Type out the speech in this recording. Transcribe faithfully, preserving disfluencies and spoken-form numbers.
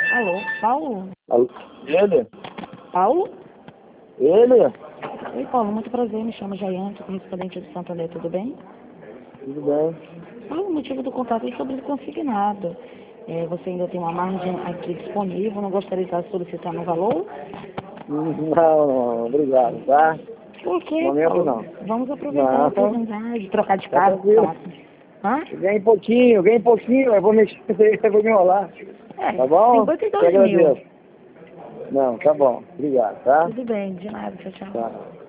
Alô, Paulo? Alô? Ele? Paulo? Ele? Oi, Paulo, muito prazer, me chamo Jaiane, sou correspondente de Santo André, tudo bem? Tudo bem? Paulo, o motivo do contato é sobre o consignado. É, você ainda tem uma margem aqui disponível, não gostaria de estar solicitando um valor? Não, não, obrigado, tá? Por No quê, momento Paulo? não. Vamos aproveitar a Não, oportunidade, trocar de tá casa, tranquilo. então. Hã? Ganhei pouquinho, ganhei pouquinho, eu vou mexer, eu vou me enrolar. É, Tá bom? cinquenta e Te dois mil. agradeço. Não, tá bom. Obrigado, tá? Tudo bem, de nada, tchau, tchau. Tá.